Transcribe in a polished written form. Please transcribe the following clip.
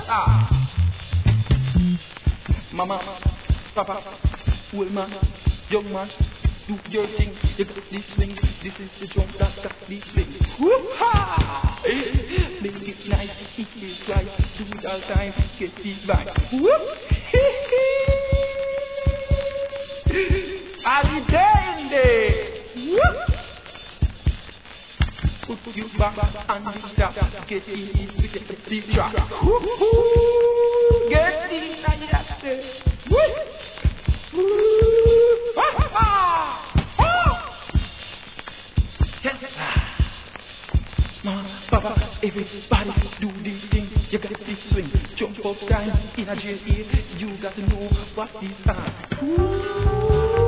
Mama, Papa, old man, young man, do your thing. You got this thing. This is the drum that got this thing. Whoop-ha! Make it nice, it is right. Do it all time, get it back. Whoop! Alidende! Whoop! Put you back and stop. Get in with the deep track. Whoop-hoo! Get in and that's it. Whoop! Mama, Papa, everybody do this thing. You got this swing, jump up time in a jail. You got to know what is on.